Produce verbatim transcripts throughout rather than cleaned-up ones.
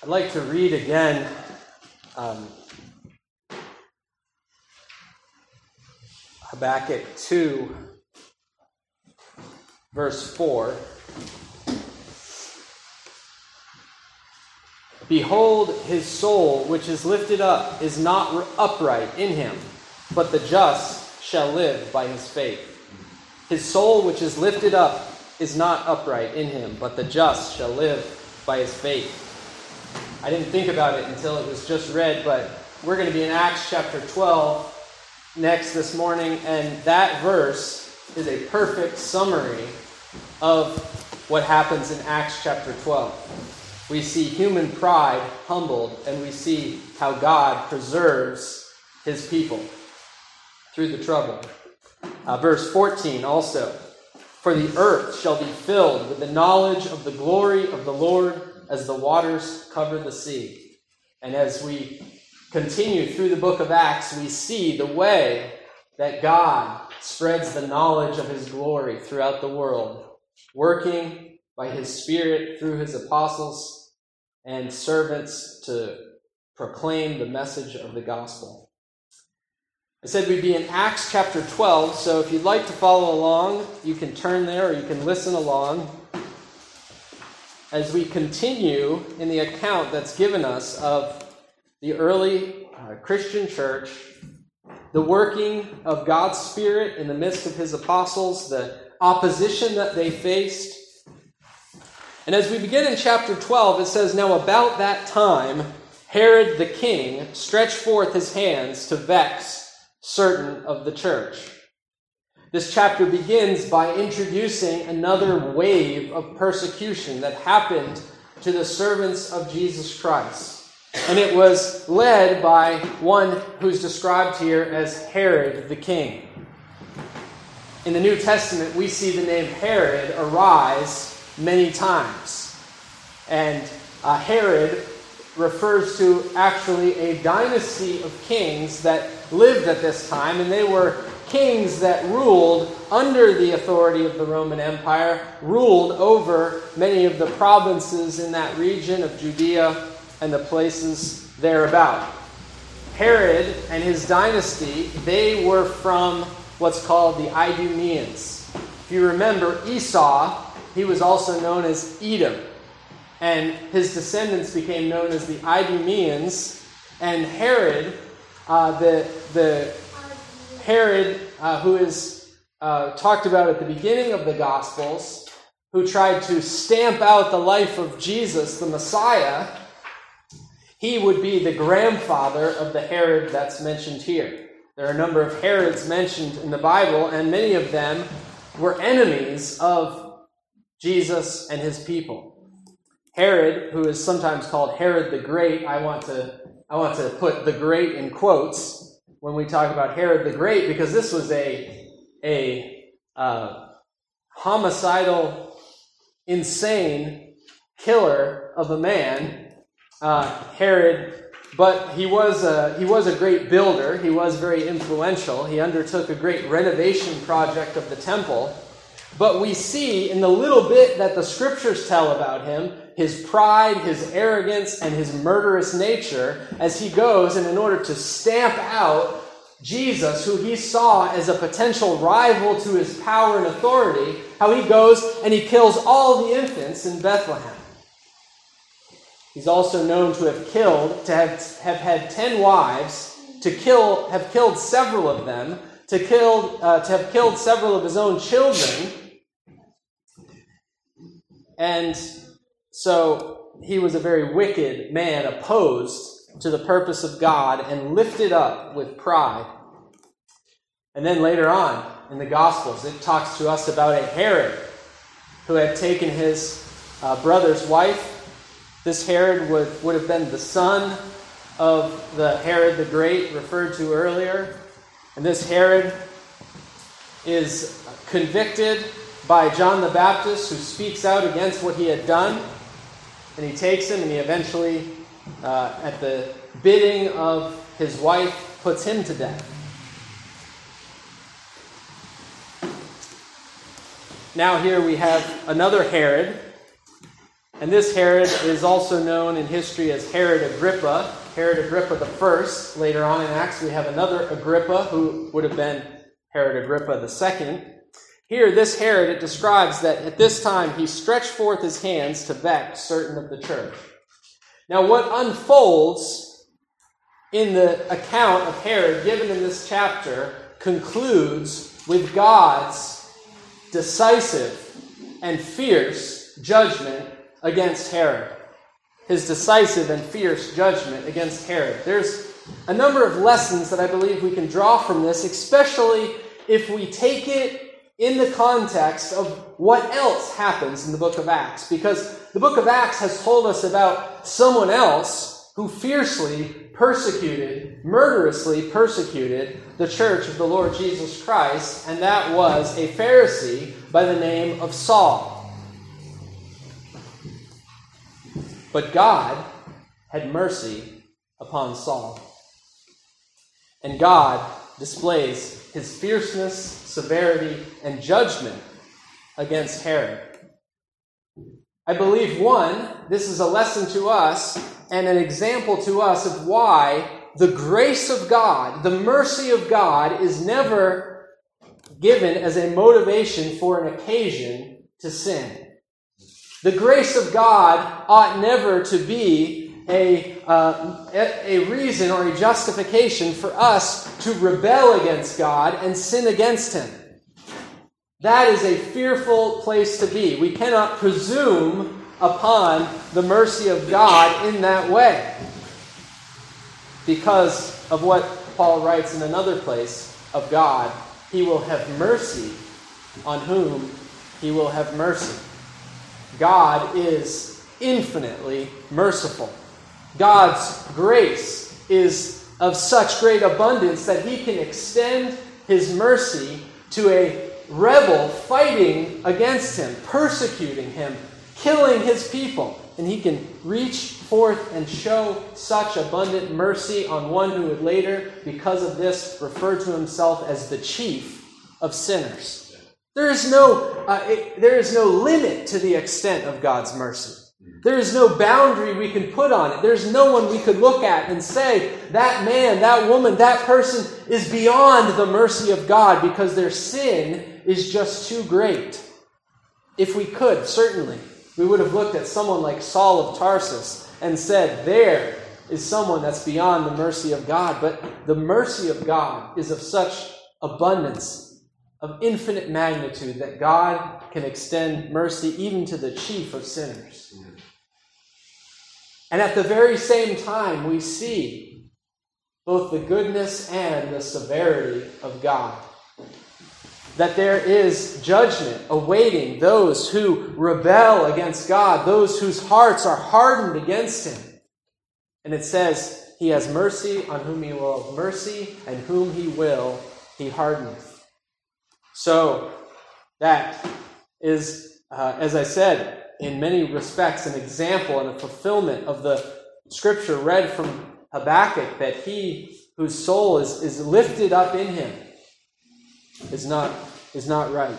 I'd like to read again um, Habakkuk two, verse four. Behold, his soul, which is lifted up, is not upright in him, but the just shall live by his faith. His soul, which is lifted up, is not upright in him, but the just shall live by his faith. I didn't think about it until it was just read, but we're going to be in Acts chapter twelve next this morning, and that verse is a perfect summary of what happens in Acts chapter twelve. We see human pride humbled, and we see how God preserves his people through the trouble. Uh, verse fourteen also, for the earth shall be filled with the knowledge of the glory of the Lord as the waters cover the sea. And as we continue through the book of Acts, we see the way that God spreads the knowledge of his glory throughout the world, working by his Spirit through his apostles and servants to proclaim the message of the gospel. I said we'd be in Acts chapter twelve, so if you'd like to follow along, you can turn there or you can listen along as we continue in the account that's given us of the early uh, Christian church, the working of God's Spirit in the midst of his apostles, the opposition that they faced. And as we begin in chapter twelve, it says, now about that time, Herod the king stretched forth his hands to vex certain of the church. This chapter begins by introducing another wave of persecution that happened to the servants of Jesus Christ. And it was led by one who's described here as Herod the king. In the New Testament, we see the name Herod arise many times. And uh, Herod refers to actually a dynasty of kings that lived at this time, and they were kings that ruled under the authority of the Roman Empire, ruled over many of the provinces in that region of Judea and the places thereabout. Herod and his dynasty, they were from what's called the Idumeans. If you remember, Esau, he was also known as Edom, and his descendants became known as the Idumeans, and Herod, uh, the the Herod, uh, who is uh, talked about at the beginning of the Gospels, who tried to stamp out the life of Jesus, the Messiah, he would be the grandfather of the Herod that's mentioned here. There are a number of Herods mentioned in the Bible, and many of them were enemies of Jesus and his people. Herod, who is sometimes called Herod the Great, I want to I want to put the great in quotes when we talk about Herod the Great, because this was a, a uh, homicidal, insane killer of a man, uh, Herod. But he was a, he was a great builder. He was very influential. He undertook a great renovation project of the temple. But we see in the little bit that the scriptures tell about him, his pride, his arrogance, and his murderous nature as he goes, and in order to stamp out Jesus, who he saw as a potential rival to his power and authority, how he goes and he kills all the infants in Bethlehem. He's also known to have killed, to have, have had ten wives, to kill, have killed several of them, to kill, uh, to have killed several of his own children. And so he was a very wicked man, opposed to the purpose of God and lifted up with pride. And then later on in the Gospels, it talks to us about a Herod who had taken his uh, brother's wife. This Herod would, would have been the son of the Herod the Great referred to earlier. And this Herod is convicted by John the Baptist, who speaks out against what he had done. And he takes him, and he eventually, uh, at the bidding of his wife, puts him to death. Now here we have another Herod And this Herod is also known in history as Herod Agrippa, Herod Agrippa the First. Later on in Acts, we have another Agrippa who would have been Herod Agrippa the Second. Here, this Herod, it describes that at this time he stretched forth his hands to vex certain of the church. Now, what unfolds in the account of Herod given in this chapter concludes with God's decisive and fierce judgment against Herod. His decisive and fierce judgment against Herod. There's a number of lessons that I believe we can draw from this, especially if we take it in the context of what else happens in the book of Acts. Because the book of Acts has told us about someone else who fiercely persecuted, murderously persecuted the church of the Lord Jesus Christ, and that was a Pharisee by the name of Saul. But God had mercy upon Saul. And God displays his fierceness, severity, and judgment against Herod. I believe, one, this is a lesson to us and an example to us of why the grace of God, the mercy of God, is never given as a motivation for an occasion to sin. The grace of God ought never to be a, uh, a reason or a justification for us to rebel against God and sin against Him. That is a fearful place to be. We cannot presume upon the mercy of God in that way, because of what Paul writes in another place of God. He will have mercy on whom He will have mercy. God is infinitely merciful. God's grace is of such great abundance that He can extend His mercy to a rebel fighting against Him, persecuting Him, killing His people. And He can reach forth and show such abundant mercy on one who would later, because of this, refer to himself as the chief of sinners. There is no, uh, it, there is no limit to the extent of God's mercy. There is no boundary we can put on it. There's no one we could look at and say, that man, that woman, that person is beyond the mercy of God because their sin is just too great. If we could, certainly, we would have looked at someone like Saul of Tarsus and said, there is someone that's beyond the mercy of God. But the mercy of God is of such abundance, of infinite magnitude, that God can extend mercy even to the chief of sinners. And at the very same time, we see both the goodness and the severity of God. That there is judgment awaiting those who rebel against God, those whose hearts are hardened against Him. And it says, He has mercy on whom He will have mercy, and whom He will, He hardeneth. So, that is, uh, as I said, in many respects, an example and a fulfillment of the scripture read from Habakkuk, that he whose soul is, is lifted up in him is not, is not right.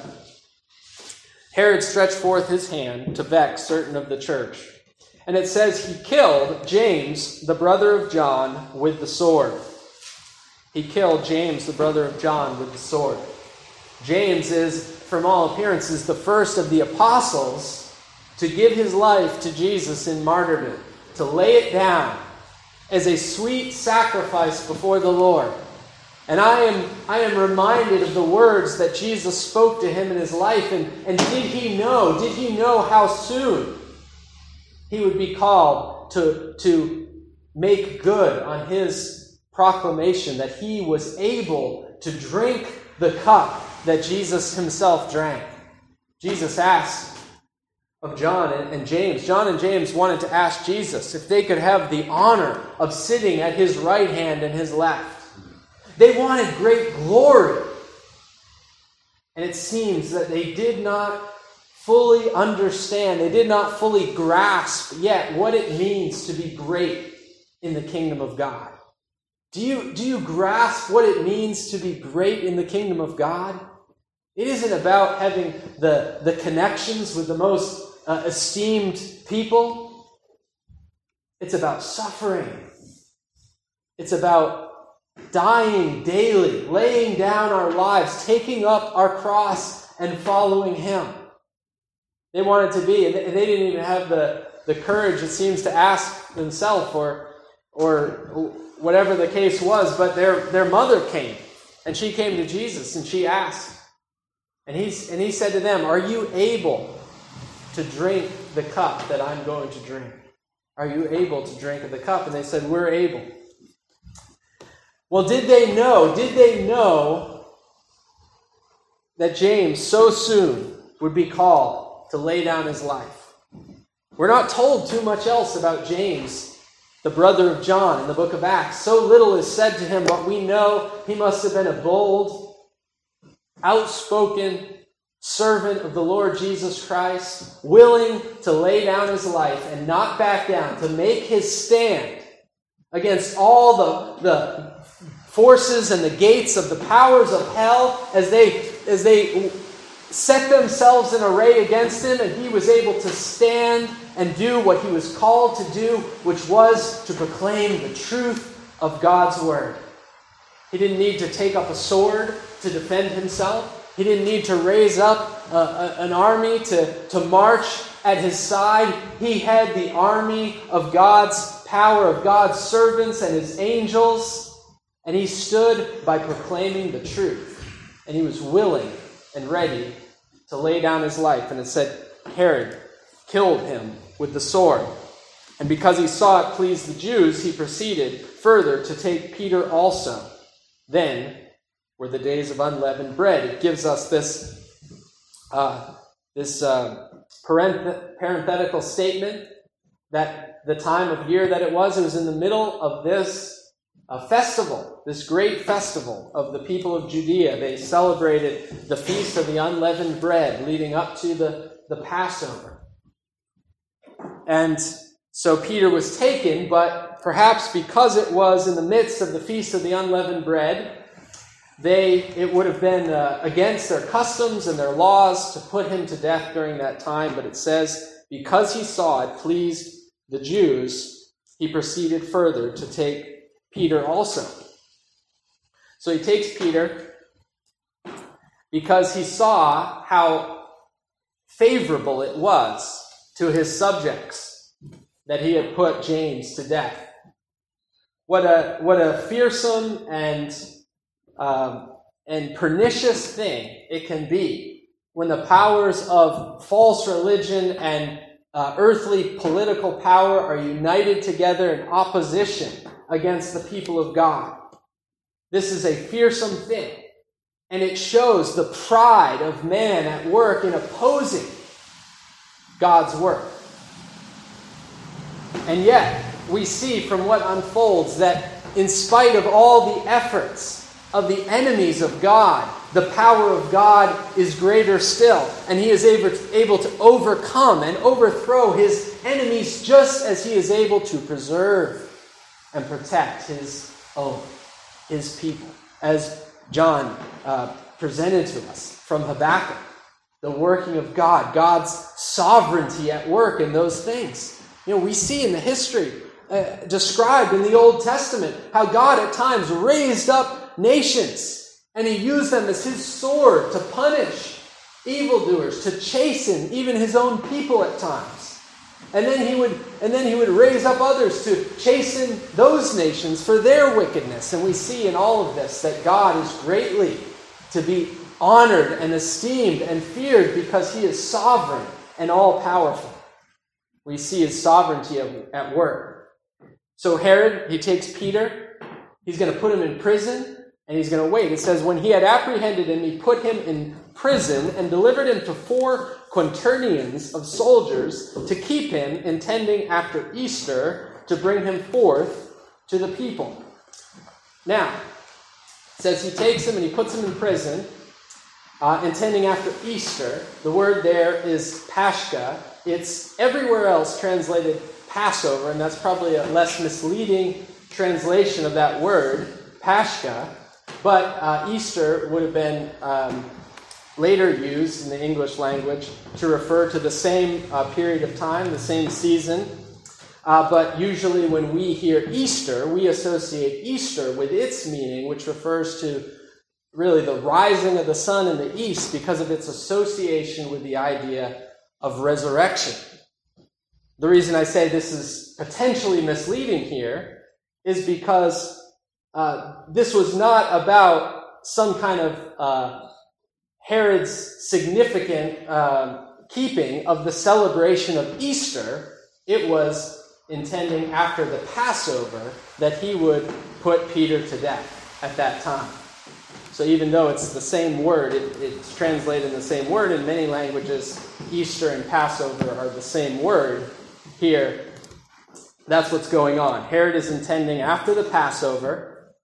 Herod stretched forth his hand to vex certain of the church. And it says he killed James, the brother of John, with the sword. He killed James, the brother of John, with the sword. James is, from all appearances, the first of the apostles to give his life to Jesus in martyrdom, to lay it down as a sweet sacrifice before the Lord. And I am, I am reminded of the words that Jesus spoke to him in his life. And, and did he know, did he know how soon he would be called to, to make good on his proclamation that he was able to drink the cup that Jesus himself drank? Jesus asked of John and James. John and James wanted to ask Jesus if they could have the honor of sitting at his right hand and his left. They wanted great glory. And it seems that they did not fully understand, they did not fully grasp yet what it means to be great in the kingdom of God. Do you, do you grasp what it means to be great in the kingdom of God? It isn't about having the, the connections with the most uh, esteemed people. It's about suffering. It's about dying daily, laying down our lives, taking up our cross and following him. They wanted to be, and they didn't even have the, the courage, it seems, to ask themselves or, or whatever the case was, but their, their mother came, and she came to Jesus, and she asked. And, he's, and he said to them, "Are you able to drink the cup that I'm going to drink? Are you able to drink of the cup?" And they said, "We're able." Well, did they know, did they know that James so soon would be called to lay down his life? We're not told too much else about James, the brother of John, in the book of Acts. So little is said to him, but we know he must have been a bold, outspoken servant of the Lord Jesus Christ, willing to lay down his life and not back down, to make his stand against all the, the forces and the gates of the powers of hell as they, as they set themselves in array against him, and he was able to stand and do what he was called to do, which was to proclaim the truth of God's word. He didn't need to take up a sword to defend himself. He didn't need to raise up a, a, an army to, to march at his side. He had the army of God's power, of God's servants and his angels, and he stood by proclaiming the truth. And he was willing and ready to lay down his life. And it said Herod killed him with the sword. And because he saw it pleased the Jews, he proceeded further to take Peter also. Then were the days of unleavened bread. It gives us this, uh, this uh, parenth- parenthetical statement that the time of year that it was, it was in the middle of this uh, festival, this great festival of the people of Judea. They celebrated the Feast of the Unleavened Bread leading up to the, the Passover. And so Peter was taken, but perhaps because it was in the midst of the Feast of the Unleavened Bread, they it would have been uh, against their customs and their laws to put him to death during that time. But it says, because he saw it pleased the Jews, he proceeded further to take Peter also. So he takes Peter because he saw how favorable it was to his subjects that he had put James to death. What a what a fearsome and um, and pernicious thing it can be when the powers of false religion and uh, earthly political power are united together in opposition against the people of God. This is a fearsome thing, and it shows the pride of man at work in opposing God's work. And yet, we see from what unfolds that in spite of all the efforts of the enemies of God, the power of God is greater still. And he is able to, able to overcome and overthrow his enemies just as he is able to preserve and protect his own, his people. As John uh, presented to us from Habakkuk, the working of God, God's sovereignty at work in those things. You know, we see in the history uh, described in the Old Testament how God at times raised up nations and he used them as his sword to punish evildoers, to chasten even his own people at times. And then he would and then he would raise up others to chasten those nations for their wickedness. And we see in all of this that God is greatly to be honored and esteemed and feared because he is sovereign and all-powerful. We see his sovereignty at work. So Herod, he takes Peter, he's going to put him in prison, and he's going to wait. It says, when he had apprehended him, he put him in prison and delivered him to four quaternions of soldiers to keep him, intending after Easter to bring him forth to the people. Now, it says he takes him and he puts him in prison, uh, intending after Easter. The word there is Paschah. It's everywhere else translated Passover, and that's probably a less misleading translation of that word, Paschah. But uh, Easter would have been um, later used in the English language to refer to the same uh, period of time, the same season. Uh, but usually when we hear Easter, we associate Easter with its meaning, which refers to really the rising of the sun in the east because of its association with the idea of resurrection. The reason I say this is potentially misleading here is because uh, this was not about some kind of uh, Herod's significant uh, keeping of the celebration of Easter. It was intending after the Passover that he would put Peter to death at that time. So even though it's the same word, it, it's translated in the same word in many languages, Easter and Passover are the same word. Here, that's what's going on. Herod is intending after the Passover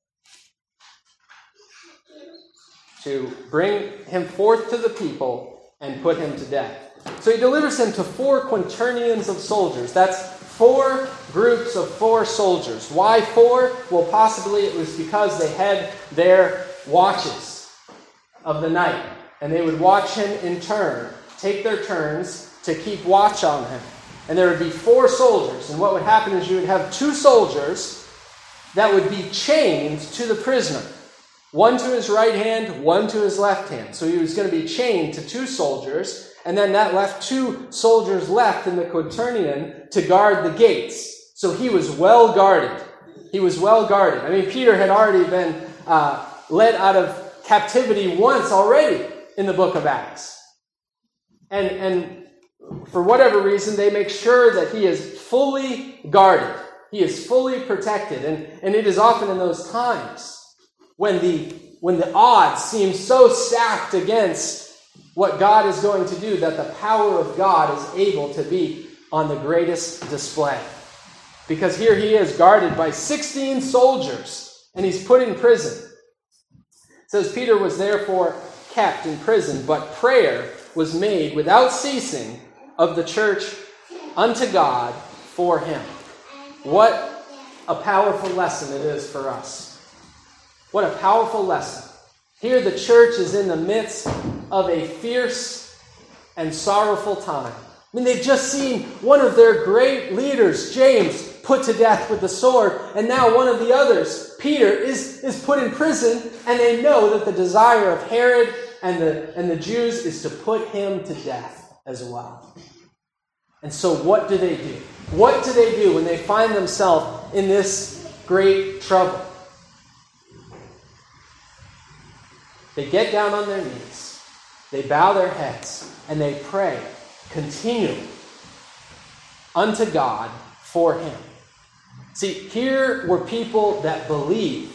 to bring him forth to the people and put him to death. So he delivers him to four quaternions of soldiers. That's four groups of four soldiers. Why four? Well, possibly it was because they had their watches of the night. And they would watch him in turn, take their turns to keep watch on him. And there would be four soldiers. And what would happen is you would have two soldiers that would be chained to the prisoner. One to his right hand, one to his left hand. So he was going to be chained to two soldiers. And then that left two soldiers left in the quaternion to guard the gates. So he was well guarded. He was well guarded. I mean, Peter had already been uh, led out of captivity once already in the book of Acts. And, and for whatever reason, they make sure that he is fully guarded. He is fully protected. And, and it is often in those times when the, when the odds seem so stacked against what God is going to do that the power of God is able to be on the greatest display. Because here he is guarded by sixteen soldiers and he's put in prison. It says, Peter was therefore kept in prison, but prayer was made without ceasing of the church unto God for him. What a powerful lesson it is for us. What a powerful lesson. Here the church is in the midst of a fierce and sorrowful time. I mean, they've just seen one of their great leaders, James, put to death with the sword, and now one of the others, Peter, is, is put in prison, and they know that the desire of Herod and the, and the Jews is to put him to death as well. And so what do they do? What do they do when they find themselves in this great trouble? They get down on their knees, they bow their heads, and they pray continually unto God for him. See, here were people that believed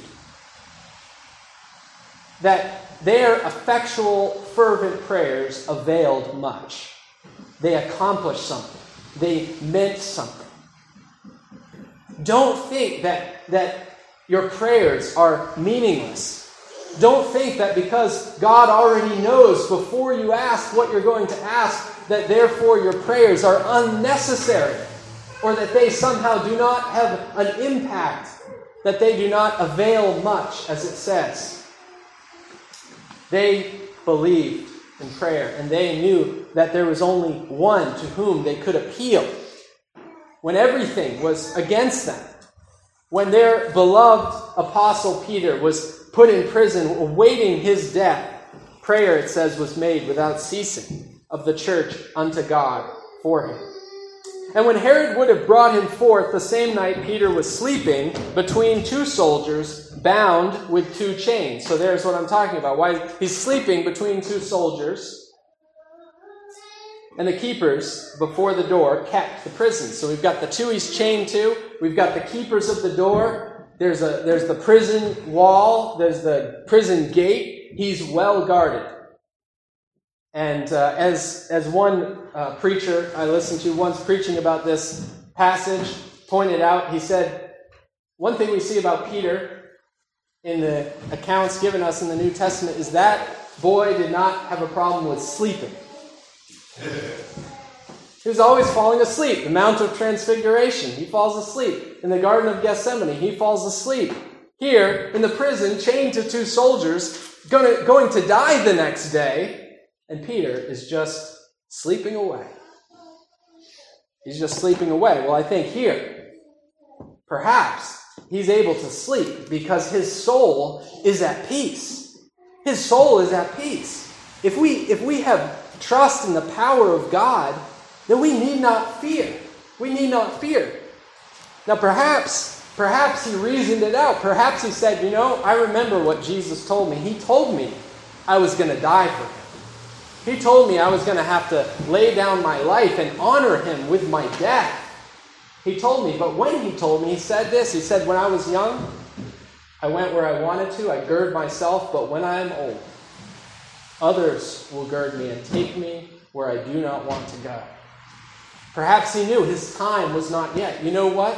that their effectual, fervent prayers availed much. They accomplished something. They meant something. Don't think that, that your prayers are meaningless. Don't think that because God already knows before you ask what you're going to ask, that therefore your prayers are unnecessary, or that they somehow do not have an impact, that they do not avail much, as it says. They believed in prayer, and they knew that there was only one to whom they could appeal when everything was against them. When their beloved apostle Peter was put in prison, awaiting his death, prayer, it says, was made without ceasing of the church unto God for him. And when Herod would have brought him forth, the same night Peter was sleeping between two soldiers, bound with two chains. So there's what I'm talking about. Why he's sleeping between two soldiers. And the keepers before the door kept the prison. So we've got the two he's chained to. We've got the keepers of the door. There's a there's the prison wall. There's the prison gate. He's well guarded. And uh, as as one uh, preacher I listened to once preaching about this passage pointed out, he said, one thing we see about Peter in the accounts given us in the New Testament is that boy did not have a problem with sleeping. He was always falling asleep. The Mount of Transfiguration, he falls asleep. In the Garden of Gethsemane, he falls asleep. Here, in the prison, chained to two soldiers, going to, going to die the next day, And Peter is just sleeping away. He's just sleeping away. Well, I think here, perhaps he's able to sleep because his soul is at peace. His soul is at peace. If we, if we have trust in the power of God, then we need not fear. We need not fear. Now, perhaps, perhaps he reasoned it out. Perhaps he said, you know, I remember what Jesus told me. He told me I was going to die for him. He told me I was going to have to lay down my life and honor him with my death. He told me, but when he told me, he said this. He said, when I was young, I went where I wanted to. I gird myself, but when I am old, others will gird me and take me where I do not want to go. Perhaps he knew his time was not yet. You know what?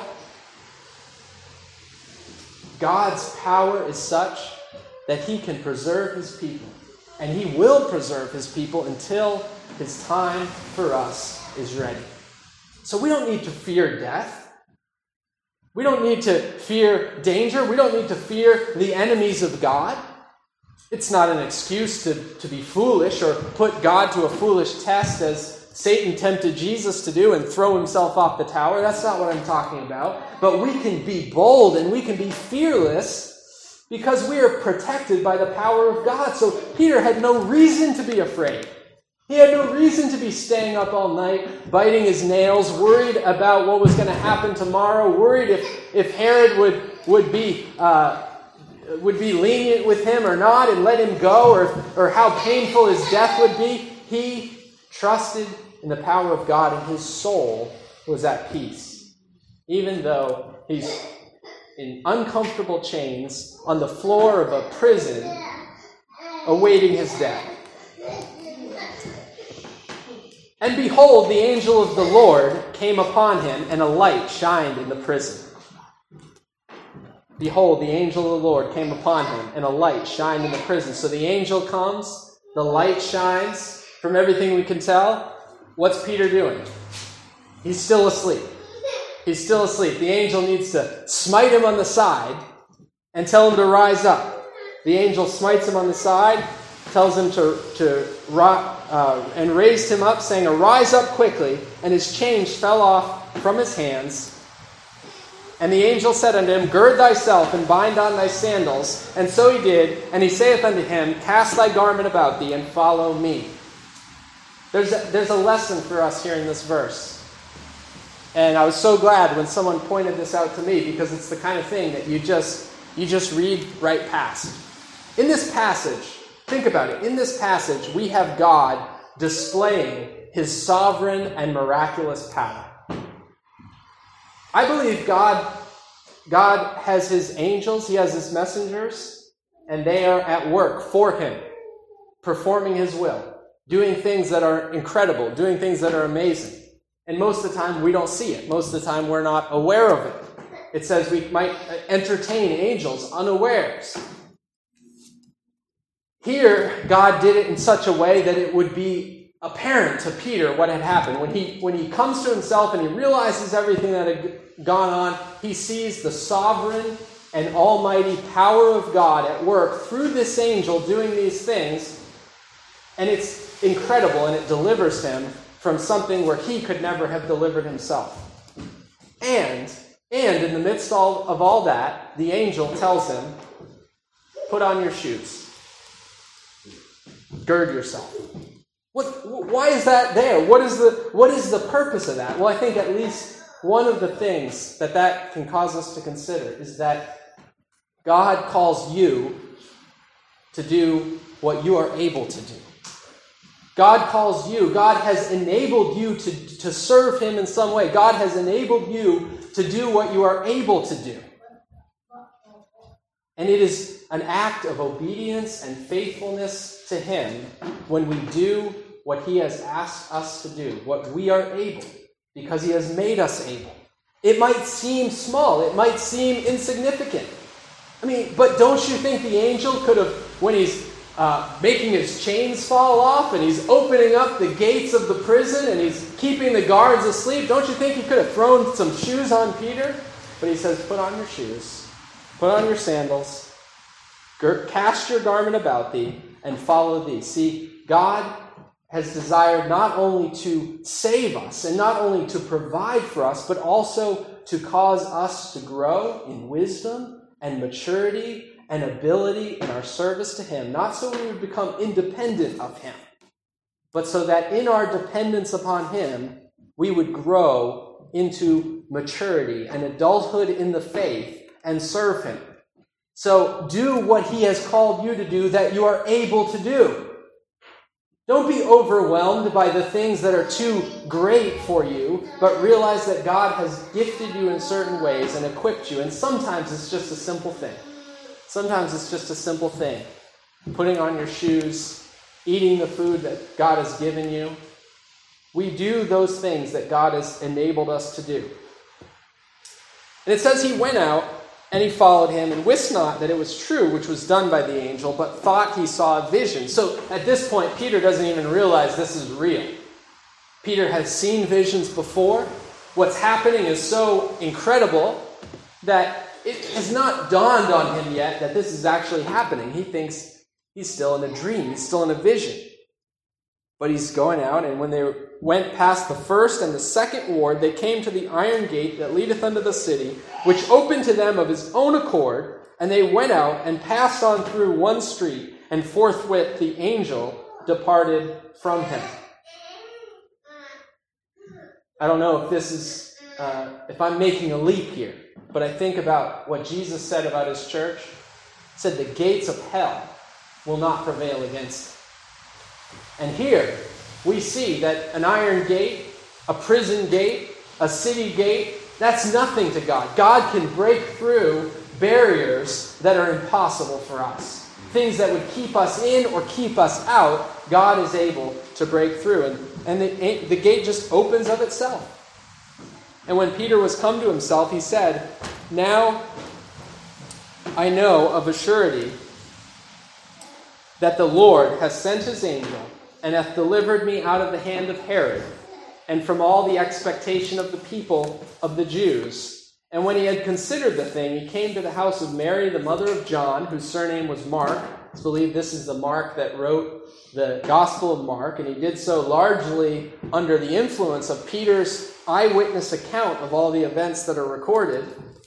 God's power is such that he can preserve his people. And he will preserve his people until his time for us is ready. So we don't need to fear death. We don't need to fear danger. We don't need to fear the enemies of God. It's not an excuse to, to be foolish or put God to a foolish test as Satan tempted Jesus to do and throw himself off the tower. That's not what I'm talking about. But we can be bold and we can be fearless because we are protected by the power of God. So Peter had no reason to be afraid. He had no reason to be staying up all night, biting his nails, worried about what was going to happen tomorrow, worried if, if Herod would, would be uh, would be lenient with him or not and let him go, or, or how painful his death would be. He trusted in the power of God, and his soul was at peace. Even though he's in uncomfortable chains on the floor of a prison, awaiting his death. And behold, the angel of the Lord came upon him, and a light shined in the prison. Behold, the angel of the Lord came upon him, and a light shined in the prison. So the angel comes, the light shines. From everything we can tell, what's Peter doing? He's still asleep. He's still asleep. The angel needs to smite him on the side and tell him to rise up. The angel smites him on the side, tells him to, to uh, and raised him up, saying, arise up quickly. And his chains fell off from his hands. And the angel said unto him, gird thyself and bind on thy sandals. And so he did. And he saith unto him, cast thy garment about thee and follow me. There's a, there's a lesson for us here in this verse. And I was so glad when someone pointed this out to me, because it's the kind of thing that you just you just read right past. In this passage, think about it. In this passage, we have God displaying his sovereign and miraculous power. I believe God, God has his angels, he has his messengers, and they are at work for him, performing his will, doing things that are incredible, doing things that are amazing. And most of the time, we don't see it. Most of the time, we're not aware of it. It says we might entertain angels unawares. Here, God did it in such a way that it would be apparent to Peter what had happened. When he, when he comes to himself and he realizes everything that had gone on, he sees the sovereign and almighty power of God at work through this angel doing these things. And it's incredible, and it delivers him from something where he could never have delivered himself. And, and in the midst all, of all that, the angel tells him, put on your shoes. Gird yourself. What, why is that there? What is the, what is the purpose of that? Well, I think at least one of the things that that can cause us to consider is that God calls you to do what you are able to do. God calls you. God has enabled you to, to serve him in some way. God has enabled you to do what you are able to do. And it is an act of obedience and faithfulness to him when we do what he has asked us to do, what we are able, because he has made us able. It might seem small. It might seem insignificant. I mean, but don't you think the angel could have, when he's Uh, making his chains fall off, and he's opening up the gates of the prison, and he's keeping the guards asleep, don't you think he could have thrown some shoes on Peter? But he says, put on your shoes, put on your sandals, cast your garment about thee, and follow thee. See, God has desired not only to save us and not only to provide for us, but also to cause us to grow in wisdom and maturity and ability in our service to him, not so we would become independent of him, but so that in our dependence upon him, we would grow into maturity and adulthood in the faith and serve him. So do what he has called you to do that you are able to do. Don't be overwhelmed by the things that are too great for you, but realize that God has gifted you in certain ways and equipped you. And sometimes it's just a simple thing. Sometimes it's just a simple thing. Putting on your shoes, eating the food that God has given you. We do those things that God has enabled us to do. And it says he went out and he followed him and wist not that it was true which was done by the angel, but thought he saw a vision. So at this point, Peter doesn't even realize this is real. Peter has seen visions before. What's happening is so incredible that it has not dawned on him yet that this is actually happening. He thinks he's still in a dream. He's still in a vision. But he's going out, and when they went past the first and the second ward, they came to the iron gate that leadeth unto the city, which opened to them of his own accord, and they went out and passed on through one street, and forthwith the angel departed from him. I don't know if this is, uh, if I'm making a leap here, but I think about what Jesus said about his church. He said the gates of hell will not prevail against it. And here we see that an iron gate, a prison gate, a city gate, that's nothing to God. God can break through barriers that are impossible for us. Things that would keep us in or keep us out, God is able to break through. And, and the, the gate just opens of itself. And when Peter was come to himself, he said, now I know of a surety that the Lord has sent his angel and hath delivered me out of the hand of Herod, and from all the expectation of the people of the Jews. And when he had considered the thing, he came to the house of Mary, the mother of John, whose surname was Mark. It's believed this is the Mark that wrote the Gospel of Mark, and he did so largely under the influence of Peter's eyewitness account of all the events that are recorded.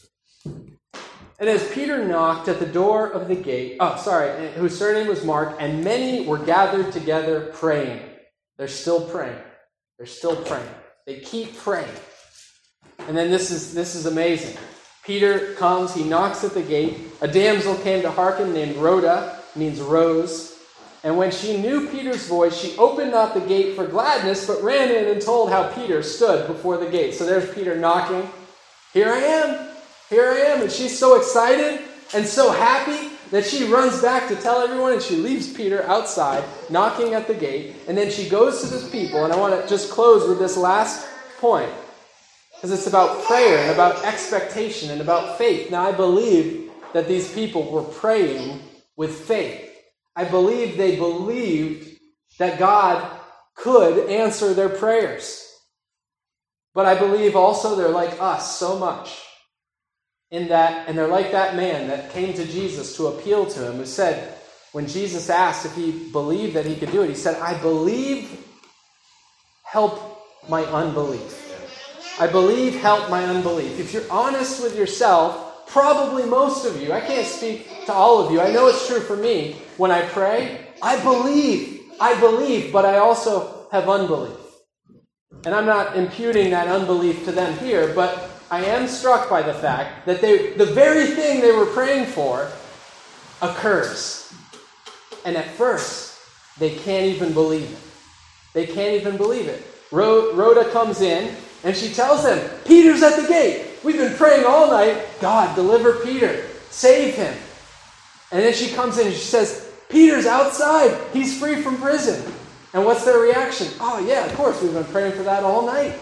And as Peter knocked at the door of the gate, oh, sorry, whose surname was Mark, and many were gathered together praying. They're still praying. They're still praying. They keep praying. And then this is this is amazing. Peter comes, he knocks at the gate. A damsel came to hearken named Rhoda, means rose. And when she knew Peter's voice, she opened not the gate for gladness, but ran in and told how Peter stood before the gate. So there's Peter knocking. Here I am. Here I am. And she's so excited and so happy that she runs back to tell everyone, and she leaves Peter outside knocking at the gate. And then she goes to this people. And I want to just close with this last point, because it's about prayer and about expectation and about faith. Now, I believe that these people were praying with faith. I believe they believed that God could answer their prayers. But I believe also they're like us so much in that, and they're like that man that came to Jesus to appeal to him, who said, when Jesus asked if he believed that he could do it, he said, I believe, help my unbelief. I believe, help my unbelief. If you're honest with yourself, probably most of you, I can't speak to all of you, I know it's true for me, when I pray, I believe, I believe, but I also have unbelief. And I'm not imputing that unbelief to them here, but I am struck by the fact that they, the very thing they were praying for occurs. And at first, they can't even believe it. They can't even believe it. Rhoda comes in, and she tells them, Peter's at the gate. We've been praying all night. God, deliver Peter. Save him. And then she comes in and she says, Peter's outside. He's free from prison. And what's their reaction? Oh, yeah, of course. We've been praying for that all night.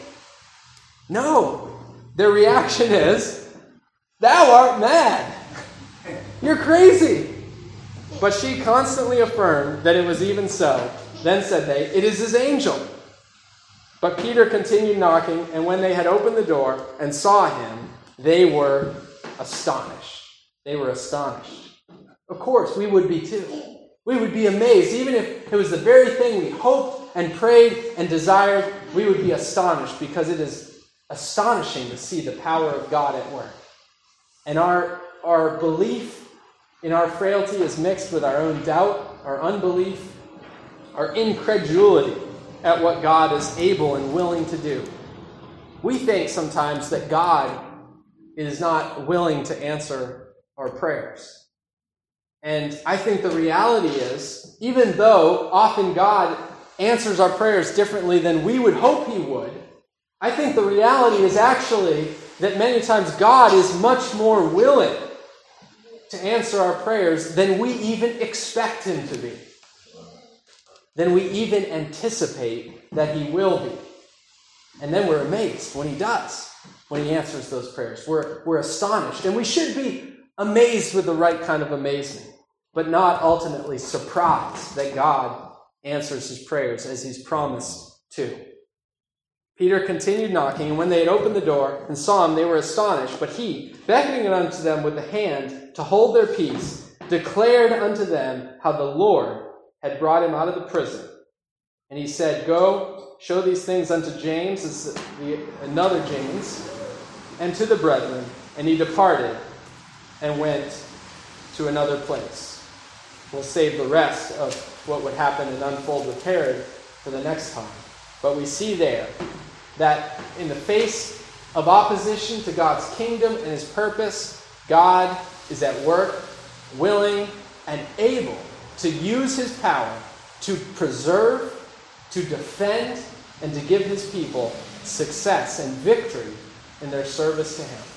No. Their reaction is, thou art mad. You're crazy. But she constantly affirmed that it was even so. Then said they, it is his angel. But Peter continued knocking, and when they had opened the door and saw him, they were astonished. They were astonished. Of course, we would be too. We would be amazed, even if it was the very thing we hoped and prayed and desired, we would be astonished, because it is astonishing to see the power of God at work. And our, our belief in our frailty is mixed with our own doubt, our unbelief, our incredulity at what God is able and willing to do. We think sometimes that God is not willing to answer our prayers. And I think the reality is, even though often God answers our prayers differently than we would hope he would, I think the reality is actually that many times God is much more willing to answer our prayers than we even expect him to be, than we even anticipate that he will be. And then we're amazed when he does, when he answers those prayers. We're, we're astonished. And we should be amazed with the right kind of amazement, but not ultimately surprised that God answers his prayers as he's promised to. Peter continued knocking, and when they had opened the door and saw him, they were astonished. But he, beckoning unto them with the hand to hold their peace, declared unto them how the Lord had brought him out of the prison. And he said, Go, show these things unto James, as the, another James, and to the brethren. And he departed and went to another place. We'll save the rest of what would happen and unfold with Herod for the next time. But we see there that in the face of opposition to God's kingdom and his purpose, God is at work, willing and able to use his power to preserve, to defend, and to give his people success and victory in their service to him.